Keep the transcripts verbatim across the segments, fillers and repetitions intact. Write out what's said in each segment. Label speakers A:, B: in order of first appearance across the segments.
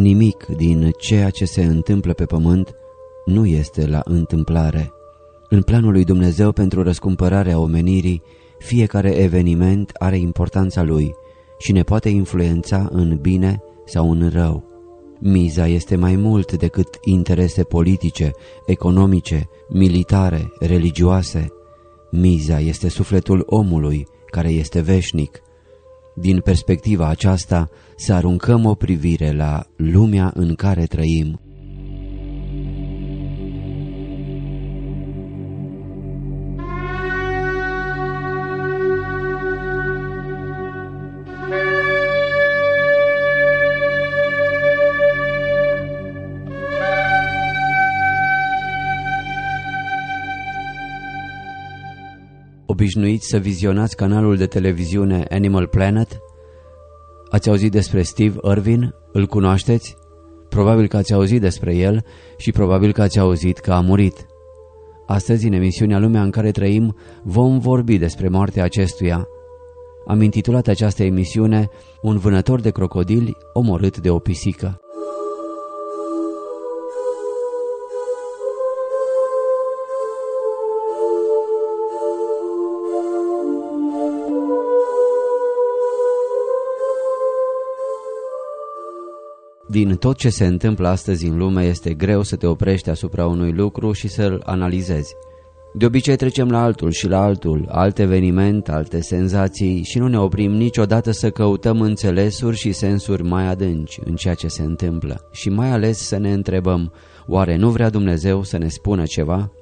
A: Nimic din ceea ce se întâmplă pe pământ nu este la întâmplare. În planul lui Dumnezeu pentru răscumpărarea omenirii, fiecare eveniment are importanța lui și ne poate influența în bine sau în rău. Miza este mai mult decât interese politice, economice, militare, religioase. Miza este sufletul omului, care este veșnic. Din perspectiva aceasta, să aruncăm o privire la lumea în care trăim. Obișnuiți să vizionați canalul de televiziune Animal Planet? Ați auzit despre Steve Irwin? Îl cunoașteți? Probabil că ați auzit despre el și probabil că ați auzit că a murit. Astăzi, în emisiunea Lumea în care trăim, vom vorbi despre moartea acestuia. Am intitulat această emisiune Un vânător de crocodili omorât de o pisică. Din tot ce se întâmplă astăzi în lume, este greu să te oprești asupra unui lucru și să-l analizezi. De obicei trecem la altul și la altul, alt eveniment, alte senzații și nu ne oprim niciodată să căutăm înțelesuri și sensuri mai adânci în ceea ce se întâmplă. Și mai ales să ne întrebăm, oare nu vrea Dumnezeu să ne spună ceva?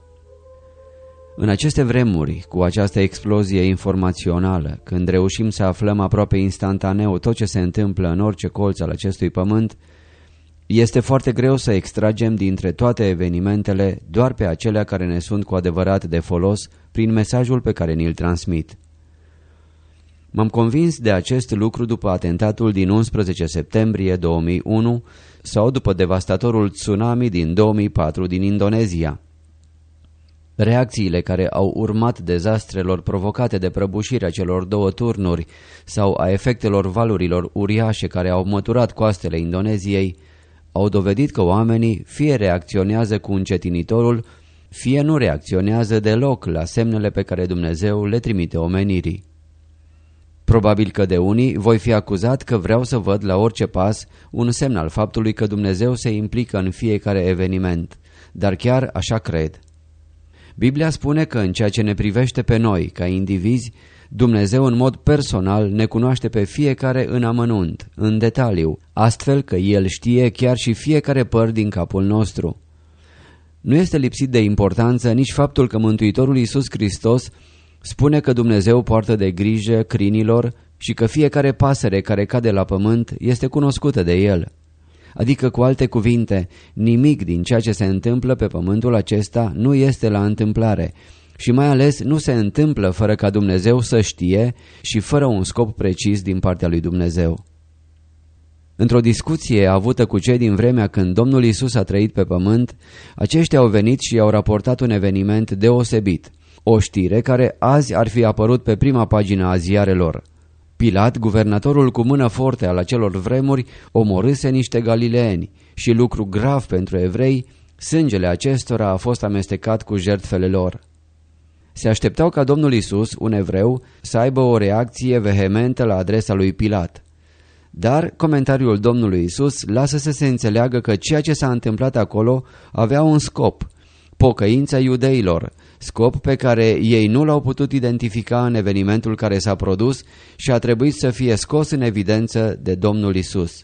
A: În aceste vremuri, cu această explozie informațională, când reușim să aflăm aproape instantaneu tot ce se întâmplă în orice colț al acestui pământ, este foarte greu să extragem dintre toate evenimentele doar pe acelea care ne sunt cu adevărat de folos prin mesajul pe care ni-l transmit. M-am convins de acest lucru după atentatul din unsprezece septembrie două mii unu sau după devastatorul tsunami din două mii patru din Indonezia. Reacțiile care au urmat dezastrelor provocate de prăbușirea celor două turnuri sau a efectelor valurilor uriașe care au măturat coastele Indoneziei au dovedit că oamenii fie reacționează cu încetinitorul, fie nu reacționează deloc la semnele pe care Dumnezeu le trimite omenirii. Probabil că de unii voi fi acuzat că vreau să văd la orice pas un semn al faptului că Dumnezeu se implică în fiecare eveniment, dar chiar așa cred. Biblia spune că în ceea ce ne privește pe noi, ca indivizi, Dumnezeu în mod personal ne cunoaște pe fiecare în amănunt, în detaliu, astfel că El știe chiar și fiecare păr din capul nostru. Nu este lipsit de importanță nici faptul că Mântuitorul Iisus Hristos spune că Dumnezeu poartă de grijă crinilor și că fiecare pasăre care cade la pământ este cunoscută de El. Adică, cu alte cuvinte, nimic din ceea ce se întâmplă pe pământul acesta nu este la întâmplare și mai ales nu se întâmplă fără ca Dumnezeu să știe și fără un scop precis din partea lui Dumnezeu. Într-o discuție avută cu cei din vremea când Domnul Iisus a trăit pe pământ, aceștia au venit și i-au raportat un eveniment deosebit, o știre care azi ar fi apărut pe prima pagină a ziarelor. Pilat, guvernatorul cu mână forte al acelor vremuri, omorâse niște galileeni și, lucru grav pentru evrei, sângele acestora a fost amestecat cu jertfele lor. Se așteptau ca Domnul Iisus, un evreu, să aibă o reacție vehementă la adresa lui Pilat. Dar comentariul Domnului Iisus lasă să se înțeleagă că ceea ce s-a întâmplat acolo avea un scop, pocăința iudeilor, scop pe care ei nu l-au putut identifica în evenimentul care s-a produs și a trebuit să fie scos în evidență de Domnul Iisus.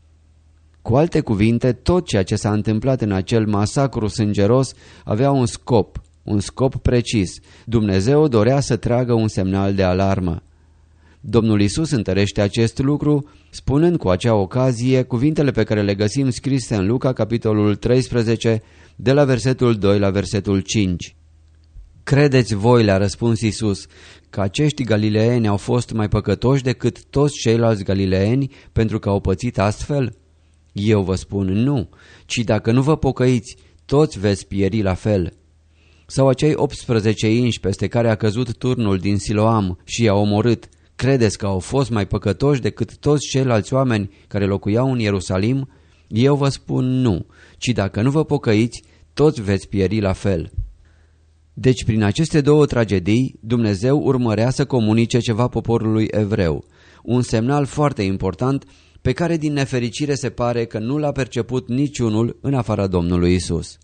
A: Cu alte cuvinte, tot ceea ce s-a întâmplat în acel masacru sângeros avea un scop, un scop precis. Dumnezeu dorea să tragă un semnal de alarmă. Domnul Iisus întărește acest lucru, spunând cu acea ocazie cuvintele pe care le găsim scrise în Luca, capitolul treisprezece, de la versetul doi la versetul cinci. Credeți voi, le-a răspuns Iisus, că acești galileeni au fost mai păcătoși decât toți ceilalți galileeni pentru că au pățit astfel? Eu vă spun nu, ci dacă nu vă pocăiți, toți veți pieri la fel. Sau acei optsprezece inși peste care a căzut turnul din Siloam și i-a omorât, credeți că au fost mai păcătoși decât toți ceilalți oameni care locuiau în Ierusalim? Eu vă spun nu, ci dacă nu vă pocăiți, toți veți pieri la fel. Deci prin aceste două tragedii, Dumnezeu urmărea să comunice ceva poporului evreu, un semnal foarte important pe care din nefericire se pare că nu l-a perceput niciunul în afara Domnului Isus.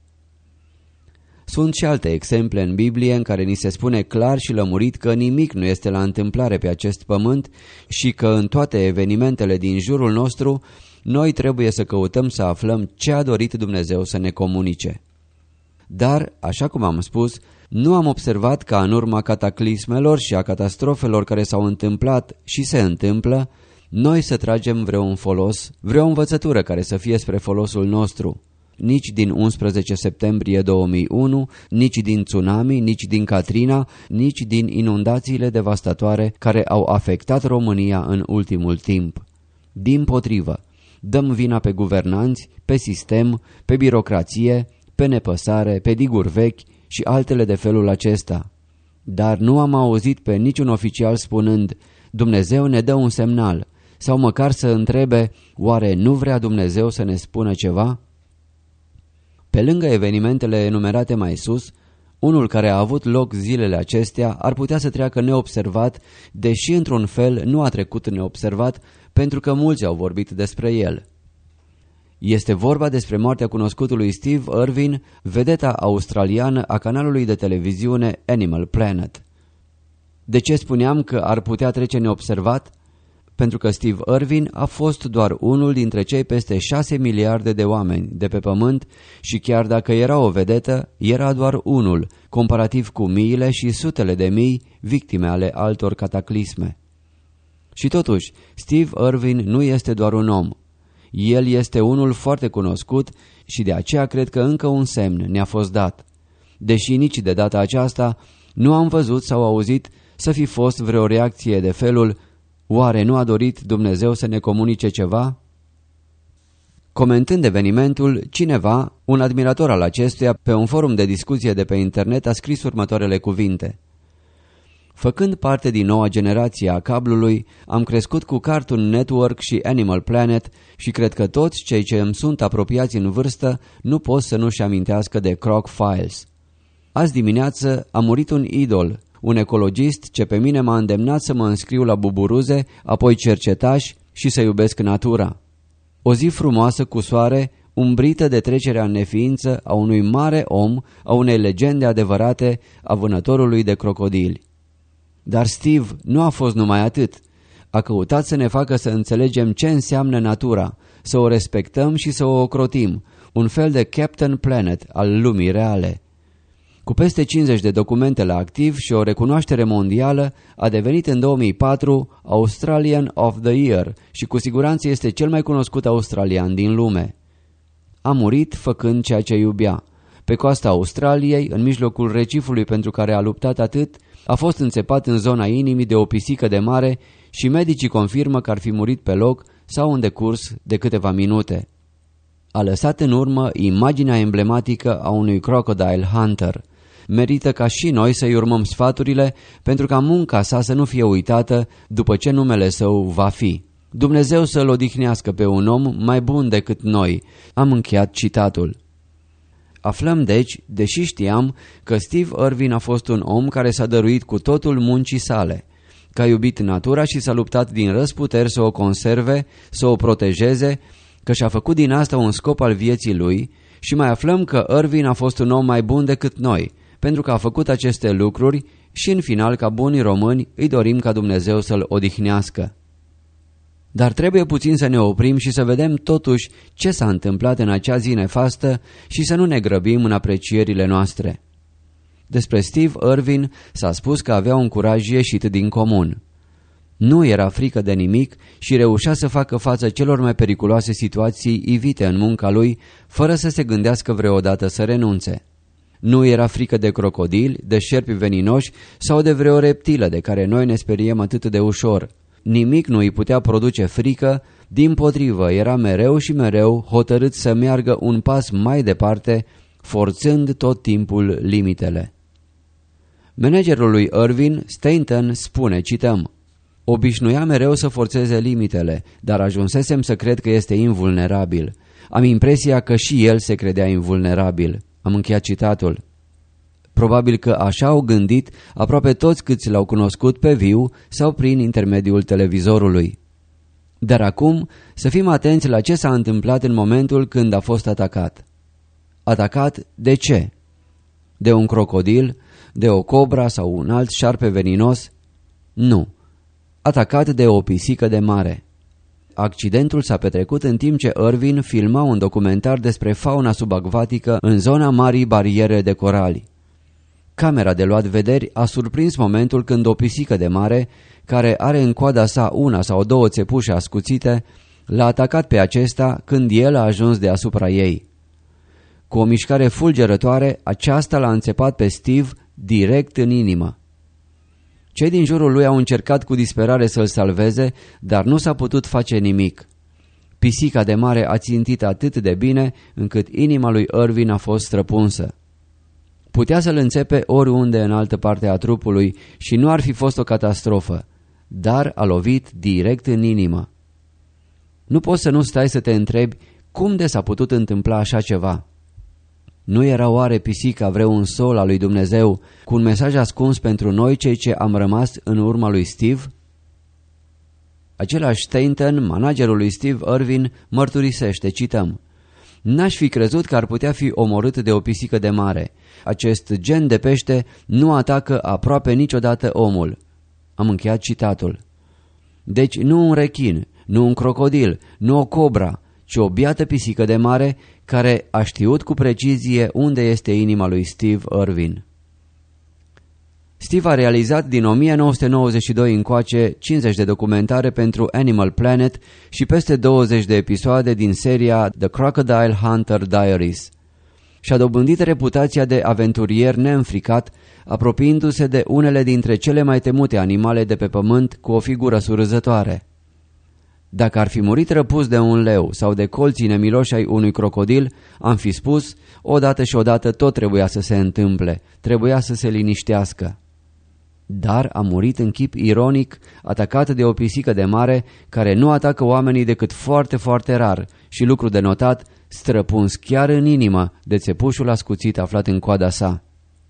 A: Sunt și alte exemple în Biblie în care ni se spune clar și lămurit că nimic nu este la întâmplare pe acest pământ și că în toate evenimentele din jurul nostru noi trebuie să căutăm să aflăm ce a dorit Dumnezeu să ne comunice. Dar, așa cum am spus, nu am observat ca în urma cataclismelor și a catastrofelor care s-au întâmplat și se întâmplă, noi să tragem vreun folos, vreo învățătură care să fie spre folosul nostru. Nici din unsprezece septembrie două mii unu, nici din tsunami, nici din Katrina, nici din inundațiile devastatoare care au afectat România în ultimul timp. Dimpotrivă, dăm vina pe guvernanți, pe sistem, pe birocrație, pe nepăsare, pe diguri vechi și altele de felul acesta. Dar nu am auzit pe niciun oficial spunând: Dumnezeu ne dă un semnal, sau măcar să întrebe: oare nu vrea Dumnezeu să ne spună ceva? Pe lângă evenimentele enumerate mai sus, unul care a avut loc zilele acestea ar putea să treacă neobservat, deși într-un fel nu a trecut neobservat, pentru că mulți au vorbit despre el. Este vorba despre moartea cunoscutului Steve Irwin, vedeta australiană a canalului de televiziune Animal Planet. De ce spuneam că ar putea trece neobservat? Pentru că Steve Irwin a fost doar unul dintre cei peste șase miliarde de oameni de pe pământ și chiar dacă era o vedetă, era doar unul, comparativ cu miile și sutele de mii victime ale altor cataclisme. Și totuși, Steve Irwin nu este doar un om. El este unul foarte cunoscut și de aceea cred că încă un semn ne-a fost dat. Deși nici de data aceasta nu am văzut sau auzit să fi fost vreo reacție de felul: oare nu a dorit Dumnezeu să ne comunice ceva? Comentând evenimentul, cineva, un admirator al acestuia, pe un forum de discuție de pe internet a scris următoarele cuvinte: făcând parte din noua generație a cablului, am crescut cu Cartoon Network și Animal Planet și cred că toți cei ce îmi sunt apropiați în vârstă nu pot să nu-și amintească de Croc Files. Azi dimineață a murit un idol, un ecologist ce pe mine m-a îndemnat să mă înscriu la buburuze, apoi cercetaș și să iubesc natura. O zi frumoasă cu soare, umbrită de trecerea în neființă a unui mare om, a unei legende adevărate, a vânătorului de crocodili. Dar Steve nu a fost numai atât. A căutat să ne facă să înțelegem ce înseamnă natura, să o respectăm și să o ocrotim, un fel de Captain Planet al lumii reale. Cu peste cincizeci de documente la activ și o recunoaștere mondială, a devenit în două mii patru Australian of the Year și cu siguranță este cel mai cunoscut australian din lume. A murit făcând ceea ce iubea. Pe coasta Australiei, în mijlocul recifului pentru care a luptat atât, a fost înțepat în zona inimii de o pisică de mare și medicii confirmă că ar fi murit pe loc sau în decurs de câteva minute. A lăsat în urmă imaginea emblematică a unui crocodile hunter. Merită ca și noi să-i urmăm sfaturile pentru ca munca sa să nu fie uitată după ce numele său va fi. Dumnezeu să-l odihnească pe un om mai bun decât noi. Am încheiat citatul. Aflăm deci, deși știam, că Steve Irwin a fost un om care s-a dăruit cu totul muncii sale, că a iubit natura și s-a luptat din răzputeri să o conserve, să o protejeze, că și-a făcut din asta un scop al vieții lui și mai aflăm că Irwin a fost un om mai bun decât noi, pentru că a făcut aceste lucruri și în final, ca buni români, îi dorim ca Dumnezeu să-l odihnească. Dar trebuie puțin să ne oprim și să vedem totuși ce s-a întâmplat în acea zi nefastă și să nu ne grăbim în aprecierile noastre. Despre Steve Irwin s-a spus că avea un curaj ieșit din comun. Nu era frică de nimic și reușea să facă față celor mai periculoase situații ivite în munca lui, fără să se gândească vreodată să renunțe. Nu era frică de crocodili, de șerpi veninoși sau de vreo reptilă de care noi ne speriem atât de ușor. Nimic nu îi putea produce frică, dimpotrivă era mereu și mereu hotărât să meargă un pas mai departe, forțând tot timpul limitele. Managerul lui Irwin, Stanton, spune, cităm: obișnuia mereu să forțeze limitele, dar ajunsesem să cred că este invulnerabil. Am impresia că și el se credea invulnerabil. Am încheiat citatul. Probabil că așa au gândit aproape toți câți l-au cunoscut pe viu sau prin intermediul televizorului. Dar acum să fim atenți la ce s-a întâmplat în momentul când a fost atacat. Atacat de ce? De un crocodil? De o cobra sau un alt șarpe veninos? Nu. Atacat de o pisică de mare. Accidentul s-a petrecut în timp ce Irvin filma un documentar despre fauna subacvatică în zona Marii Bariere de Corali. Camera de luat vederi a surprins momentul când o pisică de mare, care are în coada sa una sau două țepușe ascuțite, l-a atacat pe acesta când el a ajuns deasupra ei. Cu o mișcare fulgerătoare, aceasta l-a înțepat pe Steve direct în inimă. Cei din jurul lui au încercat cu disperare să-l salveze, dar nu s-a putut face nimic. Pisica de mare a țintit atât de bine încât inima lui Irvin a fost străpunsă. Putea să-l înțepe oriunde în altă parte a trupului și nu ar fi fost o catastrofă, dar a lovit direct în inimă. Nu poți să nu stai să te întrebi cum de s-a putut întâmpla așa ceva. Nu era oare pisica vreun sol al lui Dumnezeu cu un mesaj ascuns pentru noi cei ce am rămas în urma lui Steve? Același Stanton, managerul lui Steve Irvin, mărturisește, cităm: "N-aș fi crezut că ar putea fi omorât de o pisică de mare. Acest gen de pește nu atacă aproape niciodată omul." Am încheiat citatul. Deci nu un rechin, nu un crocodil, nu o cobra, ci o biată pisică de mare care a știut cu precizie unde este inima lui Steve Irvin. Steve a realizat din o mie nouă sute nouăzeci și doi încoace cincizeci de documentare pentru Animal Planet și peste douăzeci de episoade din seria The Crocodile Hunter Diaries. Și-a dobândit reputația de aventurier neînfricat, apropiindu-se de unele dintre cele mai temute animale de pe pământ cu o figură surâzătoare. Dacă ar fi murit răpus de un leu sau de colții nemiloși ai unui crocodil, am fi spus, odată și odată tot trebuia să se întâmple, trebuia să se liniștească. Dar a murit în chip ironic, atacat de o pisică de mare care nu atacă oamenii decât foarte, foarte rar și, lucru de notat, străpuns chiar în inimă de țepușul ascuțit aflat în coada sa.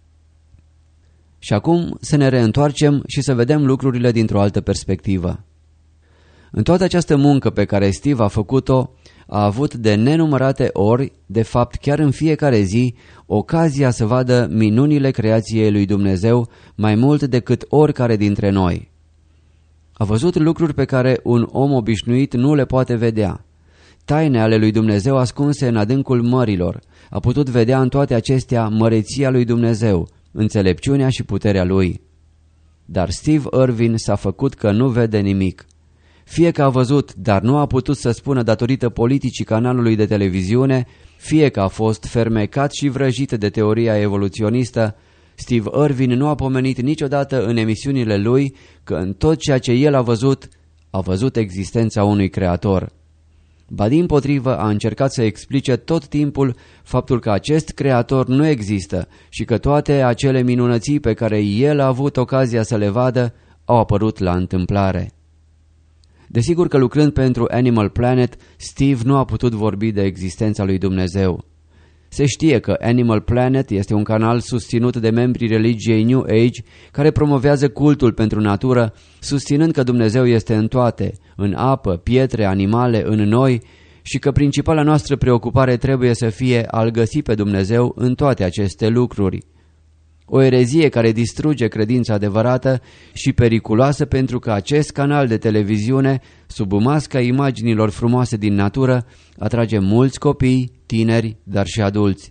A: Și acum să ne reîntoarcem și să vedem lucrurile dintr-o altă perspectivă. În toată această muncă pe care Steve a făcut-o, a avut de nenumărate ori, de fapt chiar în fiecare zi, ocazia să vadă minunile creației lui Dumnezeu mai mult decât oricare dintre noi. A văzut lucruri pe care un om obișnuit nu le poate vedea. Taine ale lui Dumnezeu ascunse în adâncul mărilor. A putut vedea în toate acestea măreția lui Dumnezeu, înțelepciunea și puterea lui. Dar Steve Irvin s-a făcut că nu vede nimic. Fie că a văzut, dar nu a putut să spună datorită politicii canalului de televiziune, fie că a fost fermecat și vrăjit de teoria evoluționistă, Steve Irvin nu a pomenit niciodată în emisiunile lui că în tot ceea ce el a văzut, a văzut existența unui creator. Ba dimpotrivă, a încercat să explice tot timpul faptul că acest creator nu există și că toate acele minunății pe care el a avut ocazia să le vadă au apărut la întâmplare. Desigur că lucrând pentru Animal Planet, Steve nu a putut vorbi de existența lui Dumnezeu. Se știe că Animal Planet este un canal susținut de membrii religiei New Age care promovează cultul pentru natură, susținând că Dumnezeu este în toate, în apă, pietre, animale, în noi și că principala noastră preocupare trebuie să fie a-L găsi pe Dumnezeu în toate aceste lucruri. O erezie care distruge credința adevărată și periculoasă pentru că acest canal de televiziune, sub masca imaginilor frumoase din natură, atrage mulți copii, tineri, dar și adulți.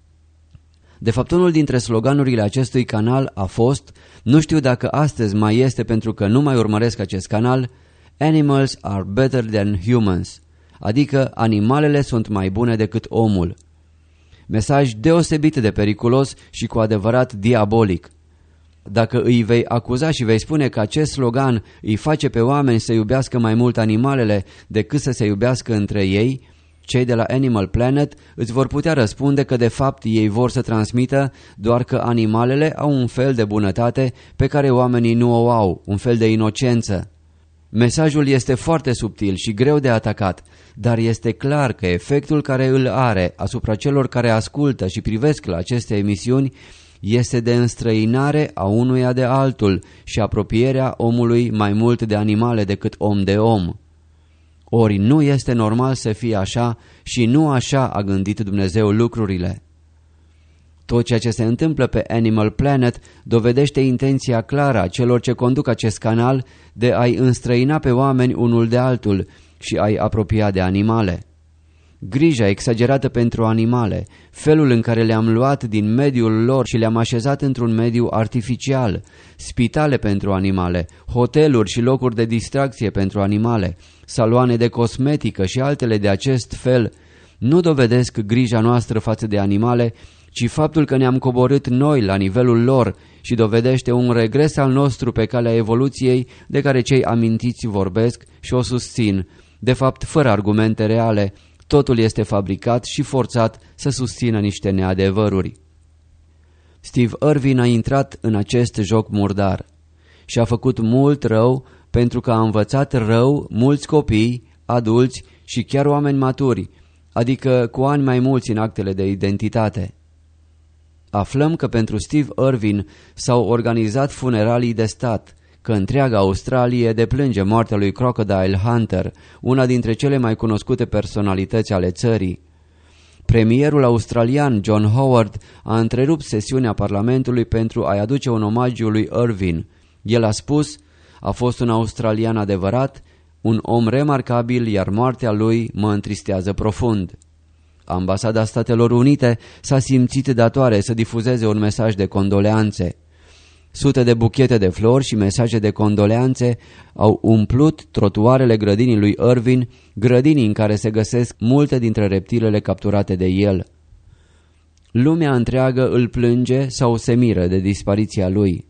A: De fapt, unul dintre sloganurile acestui canal a fost, nu știu dacă astăzi mai este pentru că nu mai urmăresc acest canal, Animals are better than humans, adică animalele sunt mai bune decât omul. Mesaj deosebit de periculos și cu adevărat diabolic. Dacă îi vei acuza și vei spune că acest slogan îi face pe oameni să iubească mai mult animalele decât să se iubească între ei, cei de la Animal Planet îți vor putea răspunde că de fapt ei vor să transmită doar că animalele au un fel de bunătate pe care oamenii nu o au, un fel de inocență. Mesajul este foarte subtil și greu de atacat, dar este clar că efectul care îl are asupra celor care ascultă și privesc la aceste emisiuni este de înstrăinare a unuia de altul și apropierea omului mai mult de animale decât om de om. Ori nu este normal să fie așa și nu așa a gândit Dumnezeu lucrurile. Tot ceea ce se întâmplă pe Animal Planet dovedește intenția clară a celor ce conduc acest canal de a-i înstrăina pe oameni unul de altul și a-i apropia de animale. Grija exagerată pentru animale, felul în care le-am luat din mediul lor și le-am așezat într-un mediu artificial, spitale pentru animale, hoteluri și locuri de distracție pentru animale, saloane de cosmetică și altele de acest fel, nu dovedesc grija noastră față de animale, ci faptul că ne-am coborât noi la nivelul lor și dovedește un regres al nostru pe calea evoluției de care cei amintiți vorbesc și o susțin, de fapt fără argumente reale. Totul este fabricat și forțat să susțină niște neadevăruri. Steve Irwin a intrat în acest joc murdar și a făcut mult rău pentru că a învățat rău mulți copii, adulți și chiar oameni maturi, adică cu ani mai mulți în actele de identitate. Aflăm că pentru Steve Irwin s-au organizat funeralii de stat, că întreaga Australie deplânge moartea lui Crocodile Hunter, una dintre cele mai cunoscute personalități ale țării. Premierul australian John Howard a întrerupt sesiunea Parlamentului pentru a-i aduce un omagiu lui Irwin. El a spus: "A fost un australian adevărat, un om remarcabil, iar moartea lui mă întristează profund." Ambasada Statelor Unite s-a simțit datoare să difuzeze un mesaj de condoleanțe. Sute de buchete de flori și mesaje de condoleanțe au umplut trotuarele grădinii lui Irwin, grădinii în care se găsesc multe dintre reptilele capturate de el. Lumea întreagă îl plânge sau se miră de dispariția lui.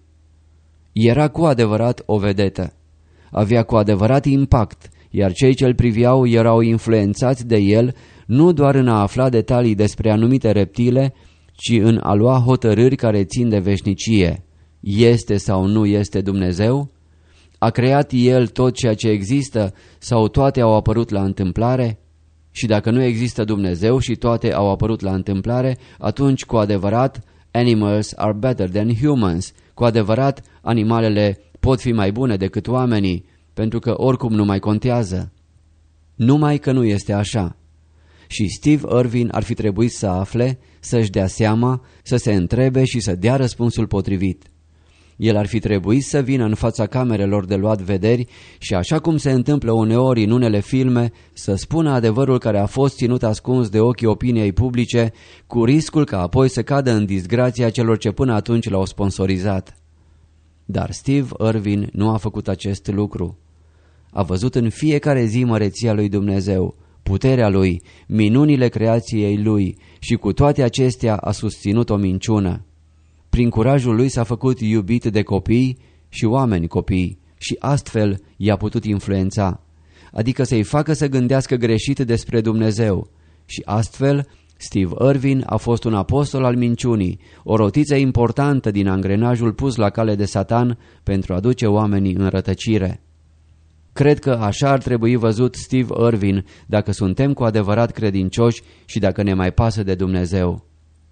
A: Era cu adevărat o vedetă. Avea cu adevărat impact, iar cei ce îl priveau erau influențați de el nu doar în a afla detalii despre anumite reptile, ci în a lua hotărâri care țin de veșnicie. Este sau nu este Dumnezeu? A creat El tot ceea ce există sau toate au apărut la întâmplare? Și dacă nu există Dumnezeu și toate au apărut la întâmplare, atunci cu adevărat animals are better than humans. Cu adevărat animalele pot fi mai bune decât oamenii, pentru că oricum nu mai contează. Numai că nu este așa. Și Steve Irwin ar fi trebuit să afle, să-și dea seama, să se întrebe și să dea răspunsul potrivit. El ar fi trebuit să vină în fața camerelor de luat vederi și, așa cum se întâmplă uneori în unele filme, să spună adevărul care a fost ținut ascuns de ochii opiniei publice, cu riscul ca apoi să cadă în disgrația celor ce până atunci l-au sponsorizat. Dar Steve Irwin nu a făcut acest lucru. A văzut în fiecare zi măreția lui Dumnezeu, puterea lui, minunile creației lui și cu toate acestea a susținut o minciună. Prin curajul lui s-a făcut iubit de copii și oameni copii și astfel i-a putut influența, adică să-i facă să gândească greșit despre Dumnezeu. Și astfel Steve Irwin a fost un apostol al minciunii, o rotiță importantă din angrenajul pus la cale de Satan pentru a duce oamenii în rătăcire. Cred că așa ar trebui văzut Steve Irwin dacă suntem cu adevărat credincioși și dacă ne mai pasă de Dumnezeu.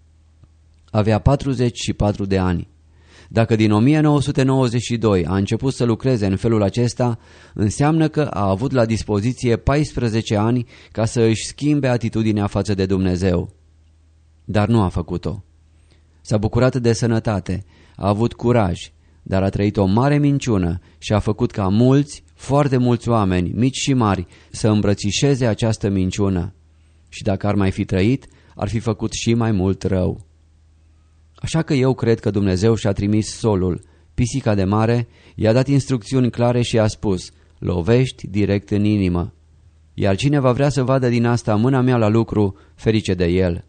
A: Avea patruzeci și patru de ani. Dacă din o mie nouă sute nouăzeci și doi a început să lucreze în felul acesta, înseamnă că a avut la dispoziție paisprezece ani ca să își schimbe atitudinea față de Dumnezeu. Dar nu a făcut-o. S-a bucurat de sănătate, a avut curaj, dar a trăit o mare minciună și a făcut ca mulți, foarte mulți oameni, mici și mari, să îmbrățișeze această minciună. Și dacă ar mai fi trăit, ar fi făcut și mai mult rău. Așa că eu cred că Dumnezeu și-a trimis solul, pisica de mare, i-a dat instrucțiuni clare și a spus: lovești direct în inimă. Iar cine va vrea să vadă din asta mâna mea la lucru, ferice de el.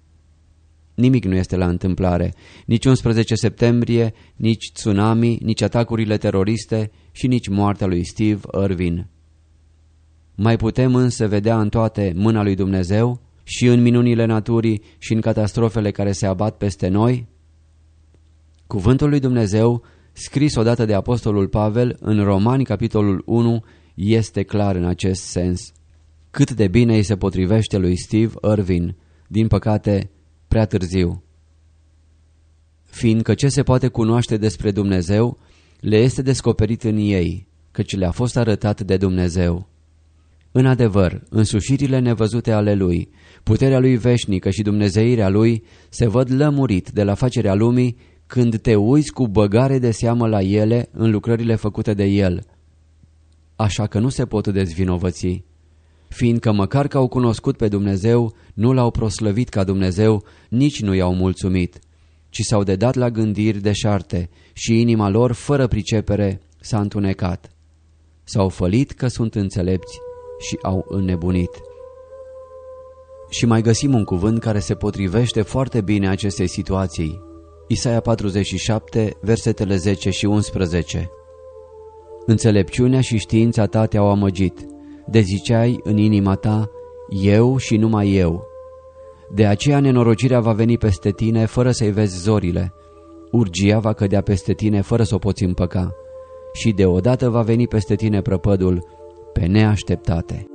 A: Nimic nu este la întâmplare, nici unsprezece septembrie, nici tsunami, nici atacurile teroriste și nici moartea lui Steve Irwin. Mai putem însă vedea în toate mâna lui Dumnezeu? Și în minunile naturii și în catastrofele care se abat peste noi? Cuvântul lui Dumnezeu, scris odată de apostolul Pavel în Romani, capitolul unu, este clar în acest sens. Cât de bine îi se potrivește lui Steve Irwin, din păcate, prea târziu. Fiindcă ce se poate cunoaște despre Dumnezeu, le este descoperit în ei, căci le-a fost arătat de Dumnezeu. În adevăr, însușirile nevăzute ale Lui, puterea Lui veșnică și dumnezeirea Lui se văd lămurit de la facerea lumii când te uiți cu băgare de seamă la ele în lucrările făcute de El. Așa că nu se pot dezvinovăți, fiindcă măcar că au cunoscut pe Dumnezeu, nu L-au proslăvit ca Dumnezeu, nici nu i-au mulțumit, ci s-au dedat la gândiri deșarte și inima lor, fără pricepere, s-a întunecat. S-au fălit că sunt înțelepți și au înnebunit. Și mai găsim un cuvânt care se potrivește foarte bine acestei situații. Isaia patruzeci și șapte, versetele zece și unsprezece. Înțelepciunea și știința ta te-au amăgit, de ziceai în inima ta, eu și numai eu. De aceea nenorocirea va veni peste tine fără să-i vezi zorile, urgia va cădea peste tine fără să o poți împăca și deodată va veni peste tine prăpădul pe neașteptate.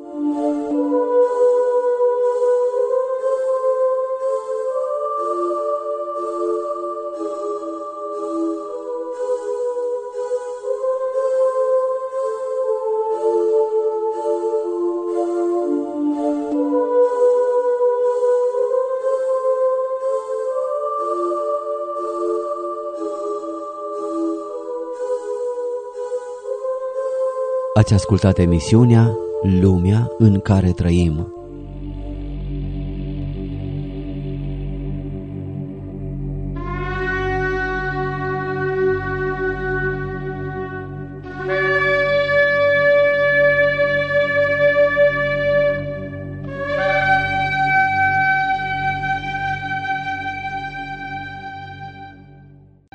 A: Ați ascultat emisiunea Lumea în care trăim.